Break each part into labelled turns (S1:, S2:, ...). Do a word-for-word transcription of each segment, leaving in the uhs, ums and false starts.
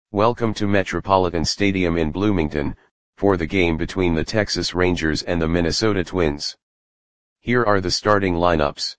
S1: Welcome to Metropolitan Stadium in Bloomington, for the game between the Texas Rangers and the Minnesota Twins. Here are the starting lineups.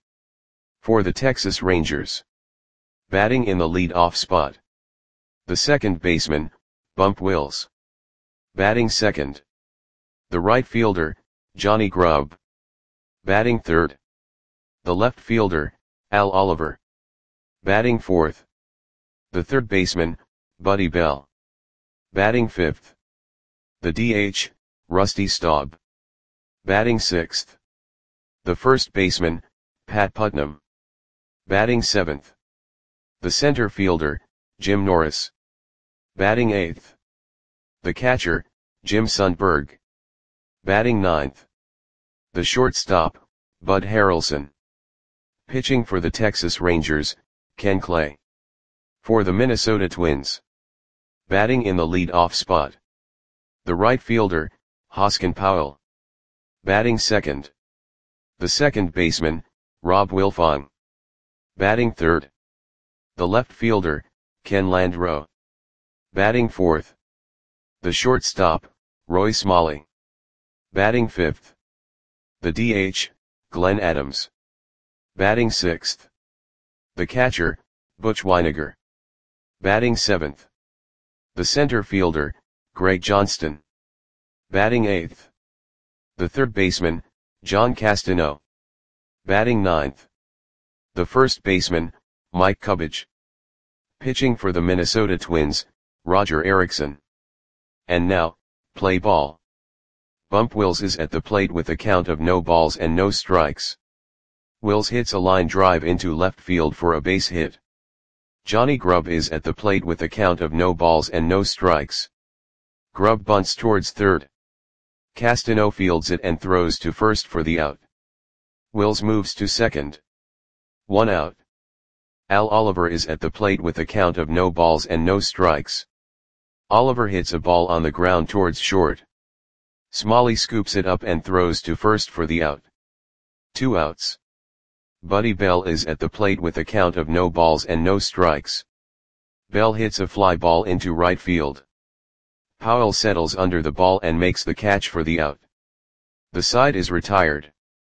S1: For the Texas Rangers. Batting in the lead-off spot. The second baseman, Bump Wills. Batting second. The right fielder, Johnny Grubb. Batting third. The left fielder, Al Oliver. Batting fourth. The third baseman, Buddy Bell. Batting fifth. The D H, Rusty Staub. Batting sixth. The first baseman, Pat Putnam. Batting seventh. The center fielder, Jim Norris. Batting eighth. The catcher, Jim Sundberg. Batting ninth. The shortstop, Bud Harrelson. Pitching for the Texas Rangers, Ken Clay. For the Minnesota Twins. Batting in the lead-off spot. The right fielder, Hoskin Powell. Batting second. The second baseman, Rob Wilfong. Batting third. The left fielder, Ken Landreau. Batting fourth. The shortstop, Roy Smalley. Batting fifth. The D H, Glenn Adams. Batting sixth. The catcher, Butch Wynegar. Batting seventh. The center fielder, Greg Johnston. Batting eighth. The third baseman, John Castano. Batting ninth. The first baseman, Mike Kubic. Pitching for the Minnesota Twins, Roger Erickson. And now, play ball. Bump Wills is at the plate with a count of no balls and no strikes. Wills hits a line drive into left field for a base hit. Johnny Grubb is at the plate with a count of no balls and no strikes. Grubb bunts towards third. Castano fields it and throws to first for the out. Wills moves to second. One out. Al Oliver is at the plate with a count of no balls and no strikes. Oliver hits a ball on the ground towards short. Smalley scoops it up and throws to first for the out. Two outs. Buddy Bell is at the plate with a count of no balls and no strikes. Bell hits a fly ball into right field. Powell settles under the ball and makes the catch for the out. The side is retired.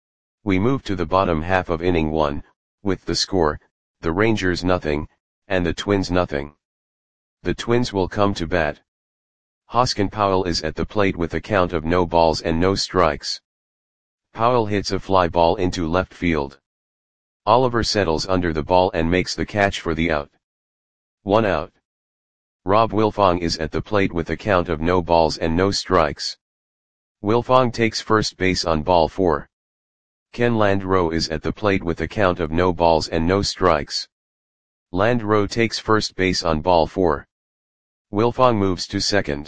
S1: We move to the bottom half of inning one, with the score, the Rangers nothing, and the Twins nothing. The Twins will come to bat. Hoskin Powell is at the plate with a count of no balls and no strikes. Powell hits a fly ball into left field. Oliver settles under the ball and makes the catch for the out. One out. Rob Wilfong is at the plate with a count of no balls and no strikes. Wilfong takes first base on ball four. Ken Landreau is at the plate with a count of no balls and no strikes. Landreau takes first base on ball four. Wilfong moves to second.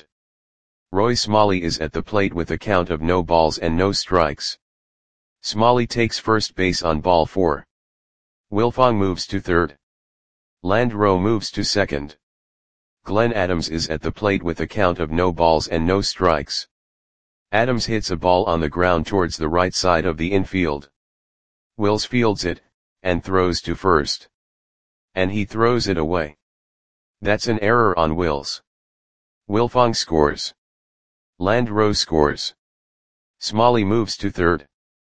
S1: Roy Smalley is at the plate with a count of no balls and no strikes. Smalley takes first base on ball four. Wilfong moves to third. Landreau moves to second. Glenn Adams is at the plate with a count of no balls and no strikes. Adams hits a ball on the ground towards the right side of the infield. Wills fields it, and throws to first. And he throws it away. That's an error on Wills. Wilfong scores. Landreau scores. Smalley moves to third.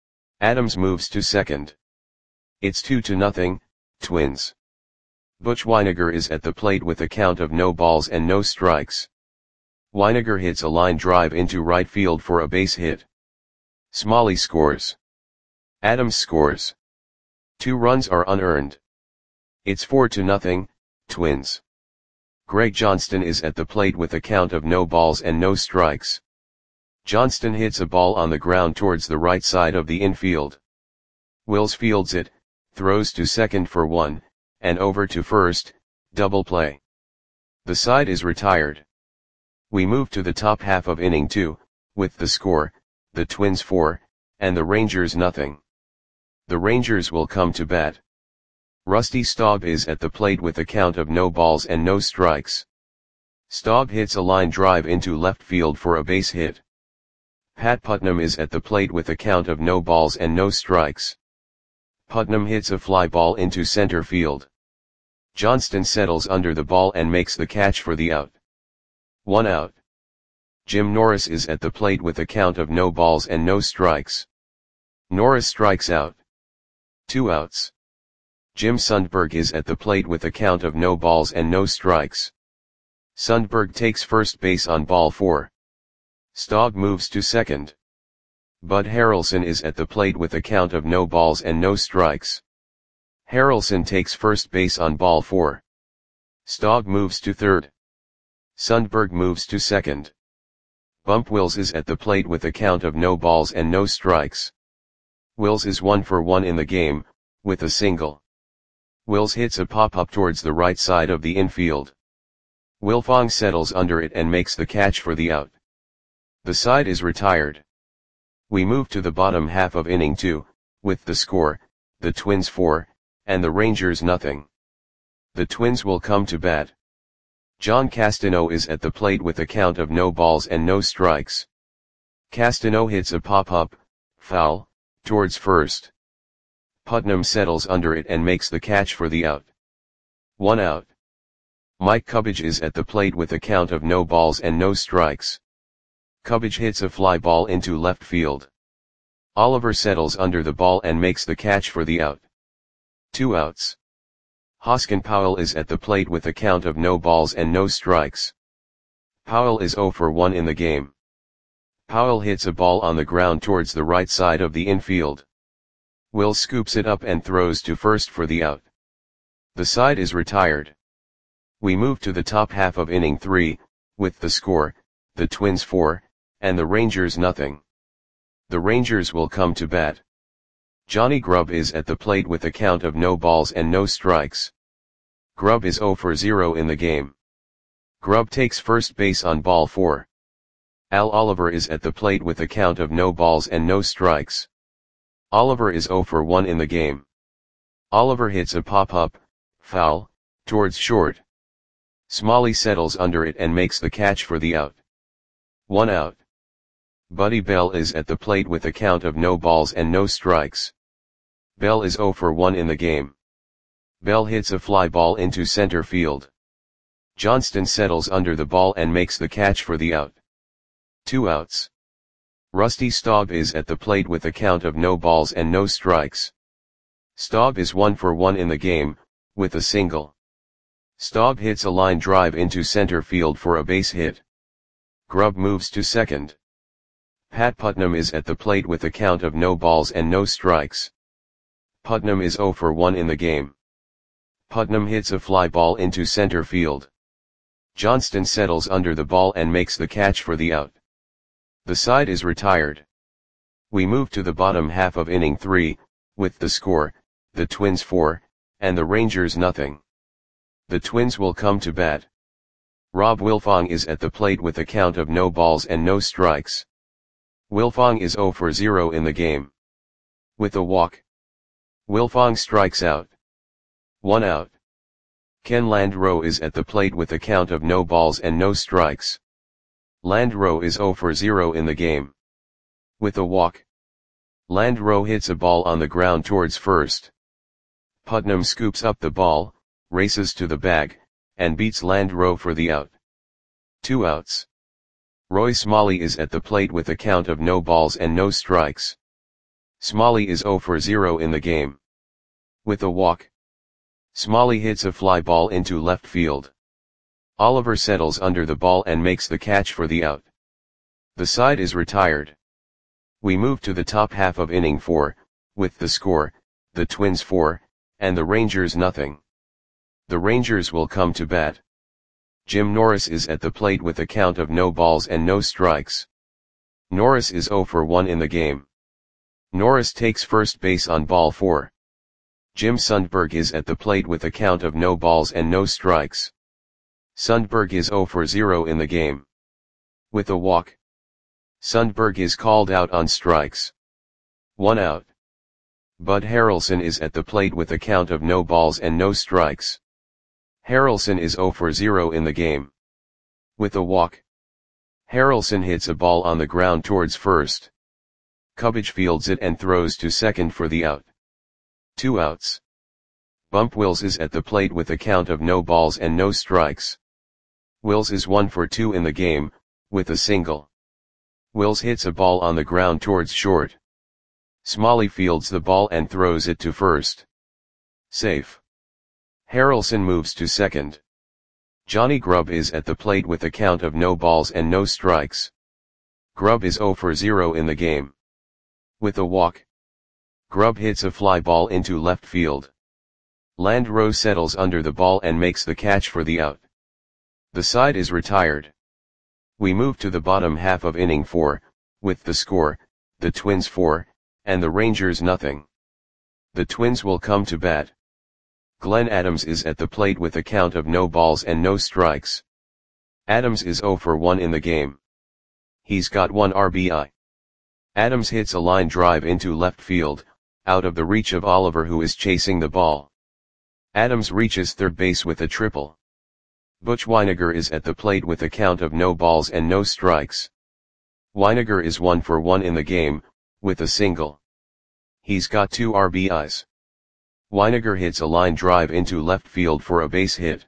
S1: Adams moves to second. It's two to nothing, Twins. Butch Wynegar is at the plate with a count of no balls and no strikes. Wynegar hits a line drive into right field for a base hit. Smalley scores. Adams scores. Two runs are unearned. It's four to nothing, Twins. Greg Johnston is at the plate with a count of no balls and no strikes. Johnston hits a ball on the ground towards the right side of the infield. Wills fields it, throws to second for one, and over to first, double play. The side is retired. We move to the top half of inning two, with the score, the Twins four, and the Rangers nothing. The Rangers will come to bat. Rusty Staub is at the plate with a count of no balls and no strikes. Staub hits a line drive into left field for a base hit. Pat Putnam is at the plate with a count of no balls and no strikes. Putnam hits a fly ball into center field. Johnston settles under the ball and makes the catch for the out. One out. Jim Norris is at the plate with a count of no balls and no strikes. Norris strikes out. Two outs. Jim Sundberg is at the plate with a count of no balls and no strikes. Sundberg takes first base on ball four. Staub moves to second. Bud Harrelson is at the plate with a count of no balls and no strikes. Harrelson takes first base on ball four. Staub moves to third. Sundberg moves to second. Bump Wills is at the plate with a count of no balls and no strikes. Wills is one for one in the game, with a single. Wills hits a pop-up towards the right side of the infield. Wilfong settles under it and makes the catch for the out. The side is retired. We move to the bottom half of inning two, with the score, the Twins four, and the Rangers nothing. The Twins will come to bat. John Castano is at the plate with a count of no balls and no strikes. Castano hits a pop-up, foul, towards first. Putnam settles under it and makes the catch for the out. One out. Mike Cubbage is at the plate with a count of no balls and no strikes. Cubbage hits a fly ball into left field. Oliver settles under the ball and makes the catch for the out. Two outs. Hoskin Powell is at the plate with a count of no balls and no strikes. Powell is zero for one in the game. Powell hits a ball on the ground towards the right side of the infield. Will scoops it up and throws to first for the out. The side is retired. We move to the top half of inning three, with the score, the Twins four, and the Rangers nothing. The Rangers will come to bat. Johnny Grubb is at the plate with a count of no balls and no strikes. Grubb is zero for zero in the game. Grubb takes first base on ball four. Al Oliver is at the plate with a count of no balls and no strikes. Oliver is zero for one in the game. Oliver hits a pop-up, foul, towards short. Smalley settles under it and makes the catch for the out. One out. Buddy Bell is at the plate with a count of no balls and no strikes. Bell is zero for one in the game. Bell hits a fly ball into center field. Johnston settles under the ball and makes the catch for the out. Two outs. Rusty Staub is at the plate with a count of no balls and no strikes. Staub is one for one in the game, with a single. Staub hits a line drive into center field for a base hit. Grubb moves to second. Pat Putnam is at the plate with a count of no balls and no strikes. Putnam is zero for one in the game. Putnam hits a fly ball into center field. Johnston settles under the ball and makes the catch for the out. The side is retired. We move to the bottom half of inning three, with the score, the Twins four, and the Rangers nothing. The Twins will come to bat. Rob Wilfong is at the plate with a count of no balls and no strikes. Wilfong is zero for zero in the game. With a walk. Wilfong strikes out. One out. Ken Landreau is at the plate with a count of no balls and no strikes. Landreau is zero for zero in the game. With a walk. Landreau hits a ball on the ground towards first. Putnam scoops up the ball, races to the bag, and beats Landreau for the out. Two outs. Roy Smalley is at the plate with a count of no balls and no strikes. Smalley is zero for zero in the game. With a walk. Smalley hits a fly ball into left field. Oliver settles under the ball and makes the catch for the out. The side is retired. We move to the top half of inning four, with the score, the Twins four, and the Rangers nothing. The Rangers will come to bat. Jim Norris is at the plate with a count of no balls and no strikes. Norris is zero for one in the game. Norris takes first base on ball four. Jim Sundberg is at the plate with a count of no balls and no strikes. Sundberg is zero for zero in the game. With a walk. Sundberg is called out on strikes. One out. Bud Harrelson is at the plate with a count of no balls and no strikes. Harrelson is zero for zero in the game. With a walk. Harrelson hits a ball on the ground towards first. Cubbage fields it and throws to second for the out. Two outs. Bump Wills is at the plate with a count of no balls and no strikes. Wills is one for two in the game, with a single. Wills hits a ball on the ground towards short. Smalley fields the ball and throws it to first. Safe. Harrelson moves to second. Johnny Grubb is at the plate with a count of no balls and no strikes. Grubb is zero for zero in the game. With a walk, Grubb hits a fly ball into left field. Landreau settles under the ball and makes the catch for the out. The side is retired. We move to the bottom half of inning four, with the score, the Twins four, and the Rangers nothing. The Twins will come to bat. Glenn Adams is at the plate with a count of no balls and no strikes. Adams is zero for one in the game. He's got one R B I. Adams hits a line drive into left field, out of the reach of Oliver, who is chasing the ball. Adams reaches third base with a triple. Butch Wynegar is at the plate with a count of no balls and no strikes. Wynegar is one for one in the game, with a single. He's got two R B Is. Wynegar hits a line drive into left field for a base hit.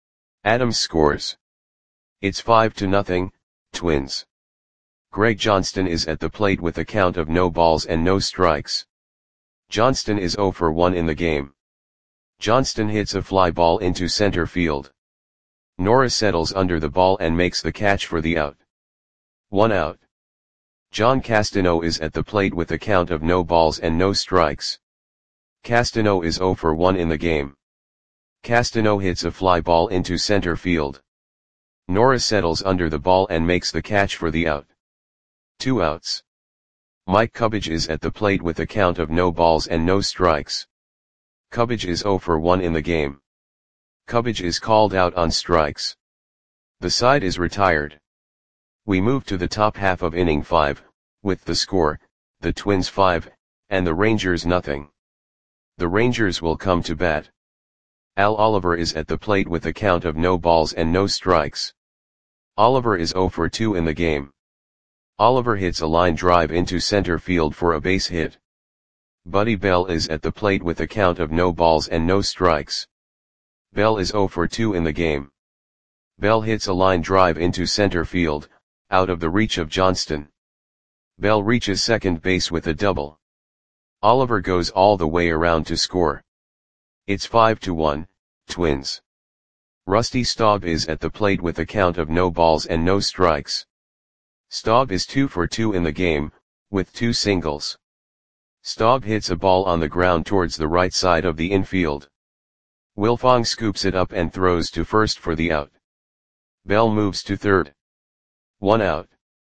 S1: Adams scores. It's five to nothing, Twins. Greg Johnston is at the plate with a count of no balls and no strikes. Johnston is zero for one in the game. Johnston hits a fly ball into center field. Norris settles under the ball and makes the catch for the out. One out. John Castano is at the plate with a count of no balls and no strikes. Castano is zero for one in the game. Castano hits a fly ball into center field. Norris settles under the ball and makes the catch for the out. Two outs. Mike Cubbage is at the plate with a count of no balls and no strikes. Cubbage is zero for one in the game. Cubbage is called out on strikes. The side is retired. We move to the top half of inning five, with the score, the Twins five, and the Rangers nothing. The Rangers will come to bat. Al Oliver is at the plate with a count of no balls and no strikes. Oliver is zero for two in the game. Oliver hits a line drive into center field for a base hit. Buddy Bell is at the plate with a count of no balls and no strikes. Bell is zero for two in the game. Bell hits a line drive into center field, out of the reach of Johnston. Bell reaches second base with a double. Oliver goes all the way around to score. It's five to one, Twins. Rusty Staub is at the plate with a count of no balls and no strikes. Staub is two for two in the game, with two singles. Staub hits a ball on the ground towards the right side of the infield. Wilfong scoops it up and throws to first for the out. Bell moves to third. One out.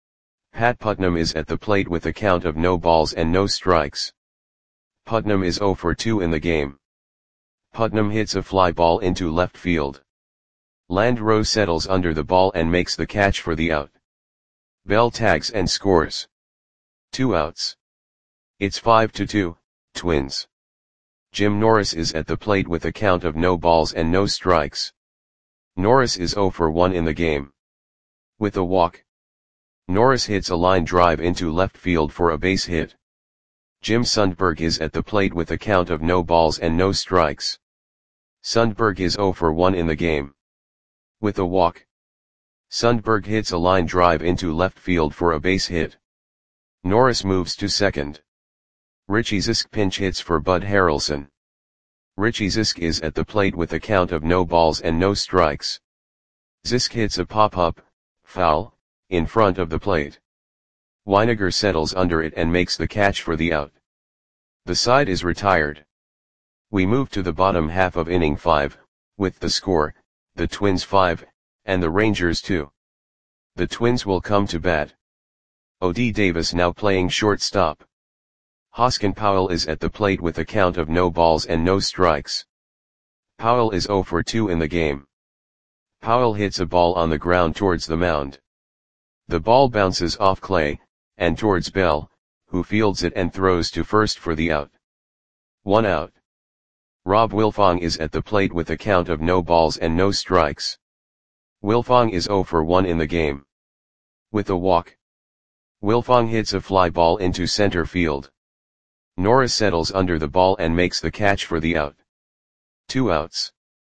S1: Pat Putnam is at the plate with a count of no balls and no strikes. Putnam is zero for two in the game. Putnam hits a fly ball into left field. Landreau settles under the ball and makes the catch for the out. Bell tags and scores. Two outs. It's five to two, Twins. Jim Norris is at the plate with a count of no balls and no strikes. Norris is zero for one in the game. With a walk, Norris hits a line drive into left field for a base hit. Jim Sundberg is at the plate with a count of no balls and no strikes. Sundberg is zero for one in the game. With a walk, Sundberg hits a line drive into left field for a base hit. Norris moves to second. Richie Zisk pinch hits for Bud Harrelson. Richie Zisk is at the plate with a count of no balls and no strikes. Zisk hits a pop-up, foul, in front of the plate. Wynegar settles under it and makes the catch for the out. The side is retired. We move to the bottom half of inning five, with the score, the Twins five, and the Rangers two. The Twins will come to bat. O D Davis now playing shortstop. Hoskin Powell is at the plate with a count of no balls and no strikes. Powell is zero for two in the game. Powell hits a ball on the ground towards the mound. The ball bounces off Clay, and towards Bell, who fields it and throws to first for the out. One out. Rob Wilfong is at the plate with a count of no balls and no strikes. Wilfong is zero for one in the game. With a walk, Wilfong hits a fly ball into center field. Norris settles under the ball and makes the catch for the out. Two outs.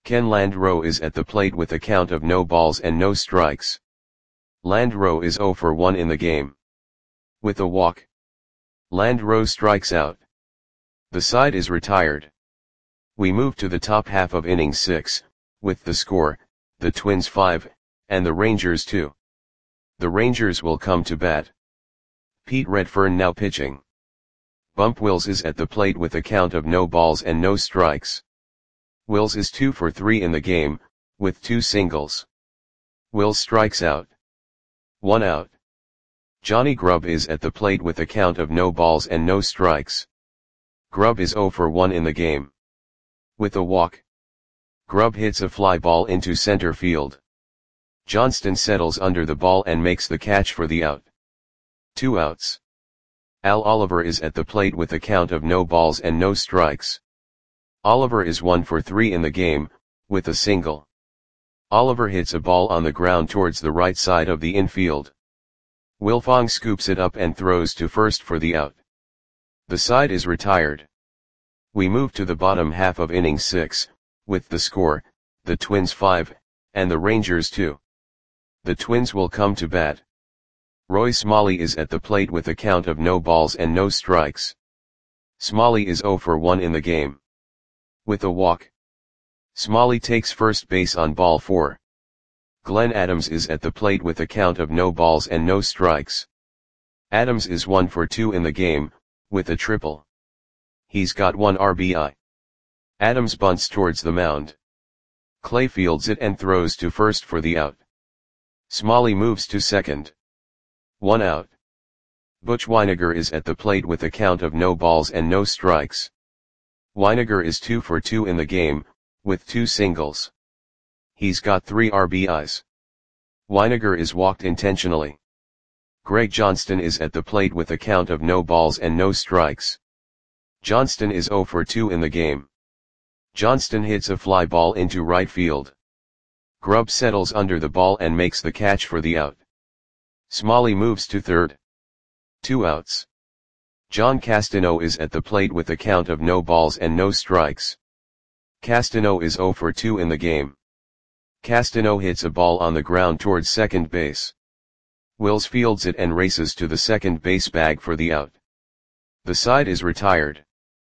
S1: Ken Landreau is at the plate with a count of no balls and no strikes. Landreau is zero for one in the game. With a walk, Landreau strikes out. The side is retired. We move to the top half of inning six, with the score, the Twins five, and the Rangers two. The Rangers will come to bat. Pete Redfern now pitching. Bump Wills is at the plate with a count of no balls and no strikes. Wills is two for three in the game, with two singles. Wills strikes out. One out. Johnny Grubb is at the plate with a count of no balls and no strikes. Grubb is zero for one in the game. With a walk, Grubb hits a fly ball into center field. Johnston settles under the ball and makes the catch for the out. Two outs. Al Oliver is at the plate with a count of no balls and no strikes. Oliver is one for three in the game, with a single. Oliver hits a ball on the ground towards the right side of the infield. Wilfong scoops it up and throws to first for the out. The side is retired. We move to the bottom half of inning six, with the score, the Twins five, and the Rangers two. The Twins will come to bat. Roy Smalley is at the plate with a count of no balls and no strikes. Smalley is zero for one in the game. With a walk, Smalley takes first base on ball four. Glenn Adams is at the plate with a count of no balls and no strikes. Adams is one for two in the game, with a triple. He's got one R B I. Adams bunts towards the mound. Clay fields it and throws to first for the out. Smalley moves to second. One out. Butch Wynegar is at the plate with a count of no balls and no strikes. Wynegar is two for two in the game, with two singles. He's got three R B Is. Wynegar is walked intentionally. Greg Johnston is at the plate with a count of no balls and no strikes. Johnston is zero for two in the game. Johnston hits a fly ball into right field. Grubb settles under the ball and makes the catch for the out. Smalley moves to third. Two outs. John Castano is at the plate with a count of no balls and no strikes. Castano is zero for two in the game. Castano hits a ball on the ground towards second base. Wills fields it and races to the second base bag for the out. The side is retired.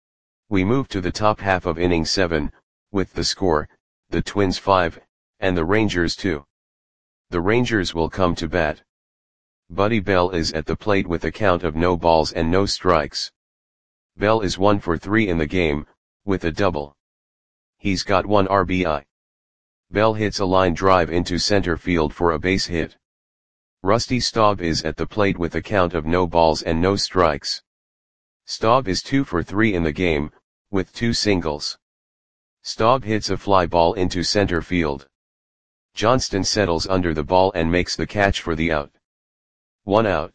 S1: We move to the top half of inning seven, with the score, the Twins five, and the Rangers two. The Rangers will come to bat. Buddy Bell is at the plate with a count of no balls and no strikes. Bell is one for three in the game, with a double. He's got one R B I. Bell hits a line drive into center field for a base hit. Rusty Staub is at the plate with a count of no balls and no strikes. Staub is two for three in the game, with two singles. Staub hits a fly ball into center field. Johnston settles under the ball and makes the catch for the out. One out.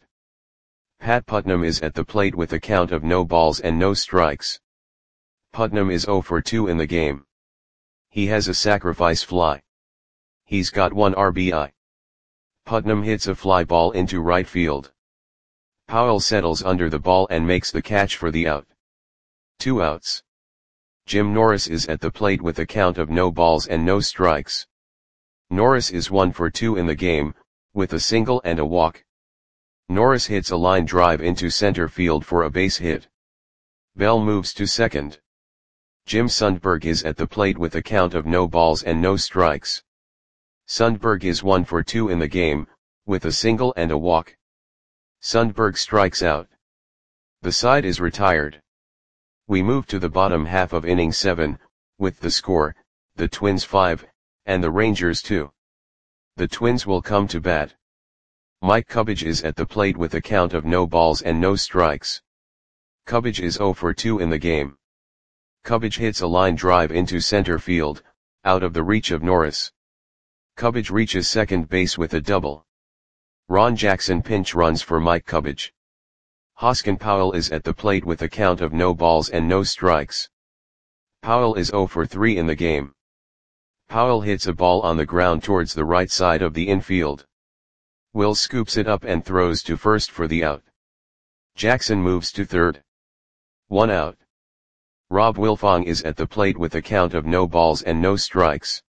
S1: Pat Putnam is at the plate with a count of no balls and no strikes. Putnam is zero for two in the game. He has a sacrifice fly. He's got one R B I. Putnam hits a fly ball into right field. Powell settles under the ball and makes the catch for the out. Two outs. Jim Norris is at the plate with a count of no balls and no strikes. Norris is one for two in the game, with a single and a walk. Norris hits a line drive into center field for a base hit. Bell moves to second. Jim Sundberg is at the plate with a count of no balls and no strikes. Sundberg is one for two in the game, with a single and a walk. Sundberg strikes out. The side is retired. We move to the bottom half of inning seven, with the score, the Twins five, and the Rangers two. The Twins will come to bat. Mike Cubbage is at the plate with a count of no balls and no strikes. Cubbage is zero for two in the game. Cubbage hits a line drive into center field, out of the reach of Norris. Cubbage reaches second base with a double. Ron Jackson pinch runs for Mike Cubbage. Hoskin Powell is at the plate with a count of no balls and no strikes. Powell is zero for three in the game. Powell hits a ball on the ground towards the right side of the infield. Wills scoops it up and throws to first for the out. Jackson moves to third. One out. Rob Wilfong is at the plate with a count of no balls and no strikes.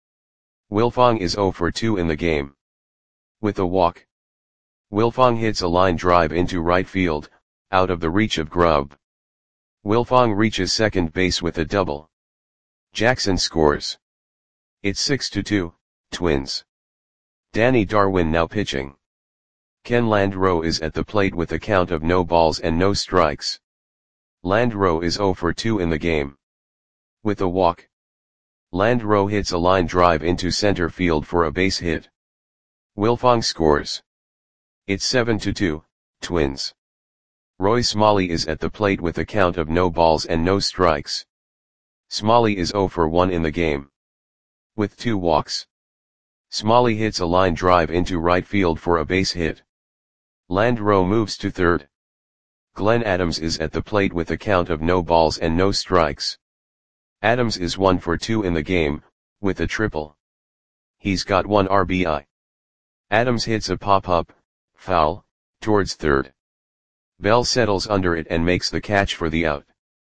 S1: Wilfong is zero for two in the game. With a walk. Wilfong hits a line drive into right field, out of the reach of Grubb. Wilfong reaches second base with a double. Jackson scores. It's six to two, Twins. Danny Darwin now pitching. Ken Landreau is at the plate with a count of no balls and no strikes. Landreau is zero for two in the game. With a walk. Landreau hits a line drive into center field for a base hit. Wilfong scores. It's seven to two, Twins. Roy Smalley is at the plate with a count of no balls and no strikes. Smalley is zero for one in the game. With two walks. Smalley hits a line drive into right field for a base hit. Landreau moves to third. Glenn Adams is at the plate with a count of no balls and no strikes. Adams is one for two in the game, with a triple. He's got one R B I. Adams hits a pop-up, foul, towards third. Bell settles under it and makes the catch for the out.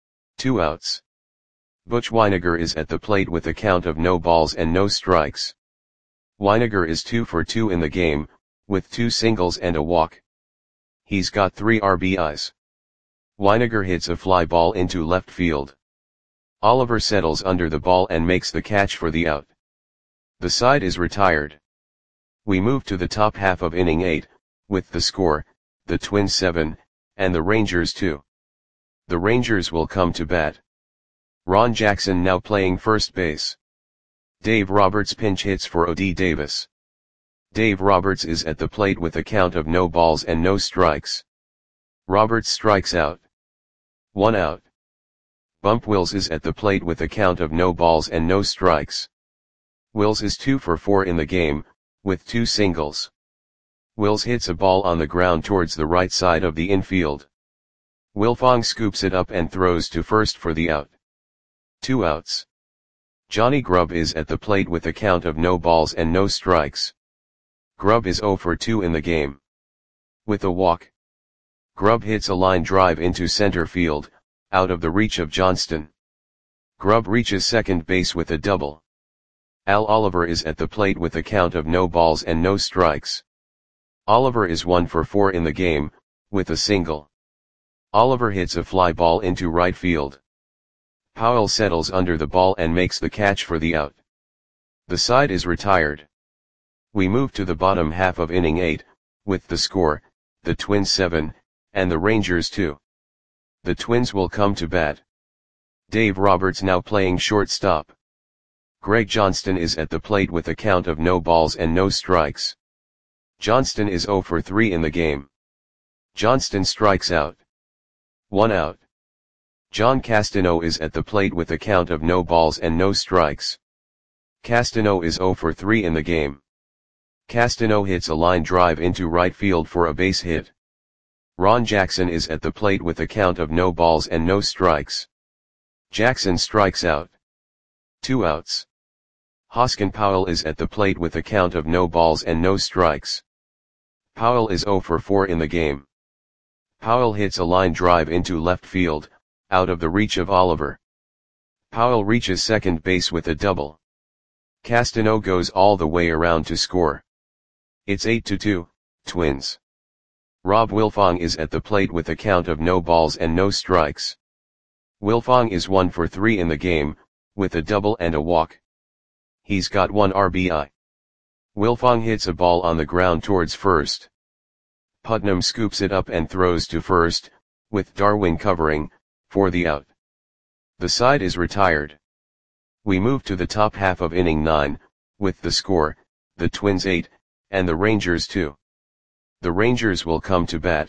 S1: Two outs. Butch Wynegar is at the plate with a count of no balls and no strikes. Wynegar is two for two in the game, with two singles and a walk. He's got three R B Is. Wynegar hits a fly ball into left field. Oliver settles under the ball and makes the catch for the out. The side is retired. We move to the top half of inning eight, with the score, the Twins seven, and the Rangers two. The Rangers will come to bat. Ron Jackson now playing first base. Dave Roberts pinch hits for O D Davis. Dave Roberts is at the plate with a count of no balls and no strikes. Roberts strikes out. One out. Bump Wills is at the plate with a count of no balls and no strikes. Wills is two for four in the game, with two singles. Wills hits a ball on the ground towards the right side of the infield. Wilfong scoops it up and throws to first for the out. Two outs. Johnny Grubb is at the plate with a count of no balls and no strikes. Grubb is zero for two in the game. With a walk. Grubb hits a line drive into center field, out of the reach of Johnston. Grubb reaches second base with a double. Al Oliver is at the plate with a count of no balls and no strikes. Oliver is one for four in the game, with a single. Oliver hits a fly ball into right field. Powell settles under the ball and makes the catch for the out. The side is retired. We move to the bottom half of inning eight, with the score, the Twins seven, and the Rangers two. The Twins will come to bat. Dave Roberts now playing shortstop. Greg Johnston is at the plate with a count of no balls and no strikes. Johnston is zero for three in the game. Johnston strikes out. One out. John Castano is at the plate with a count of no balls and no strikes. Castano is zero for three in the game. Castano hits a line drive into right field for a base hit. Ron Jackson is at the plate with a count of no balls and no strikes. Jackson strikes out. Two outs. Hoskin Powell is at the plate with a count of no balls and no strikes. Powell is zero for four in the game. Powell hits a line drive into left field, out of the reach of Oliver. Powell reaches second base with a double. Castano goes all the way around to score. It's eight to two, Twins. Rob Wilfong is at the plate with a count of no balls and no strikes. Wilfong is one for three in the game, with a double and a walk. He's got one R B I. Wilfong hits a ball on the ground towards first. Putnam scoops it up and throws to first, with Darwin covering, for the out. The side is retired. We move to the top half of inning nine, with the score, the Twins eight, and the Rangers two. The Rangers will come to bat.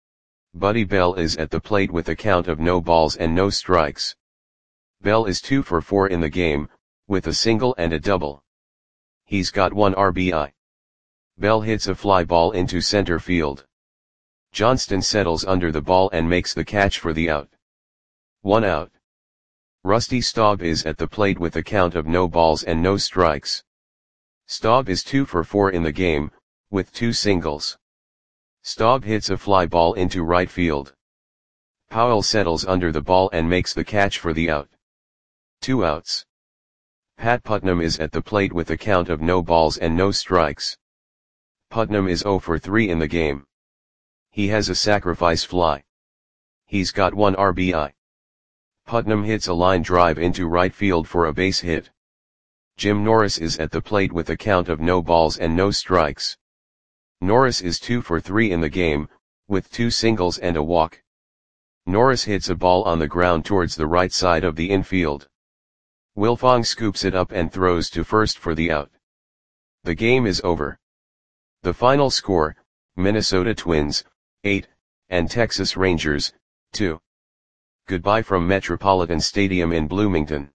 S1: Buddy Bell is at the plate with a count of no balls and no strikes. Bell is two for four in the game, with a single and a double. He's got one R B I. Bell hits a fly ball into center field. Johnston settles under the ball and makes the catch for the out. One out. Rusty Staub is at the plate with a count of no balls and no strikes. Staub is two for four in the game, with two singles. Staub hits a fly ball into right field. Powell settles under the ball and makes the catch for the out. Two outs. Pat Putnam is at the plate with a count of no balls and no strikes. Putnam is zero for three in the game. He has a sacrifice fly. He's got one R B I. Putnam hits a line drive into right field for a base hit. Jim Norris is at the plate with a count of no balls and no strikes. Norris is two for three in the game, with two singles and a walk. Norris hits a ball on the ground towards the right side of the infield. Wilfong scoops it up and throws to first for the out. The game is over. The final score, Minnesota Twins, eight, and Texas Rangers, two. Goodbye from Metropolitan Stadium in Bloomington.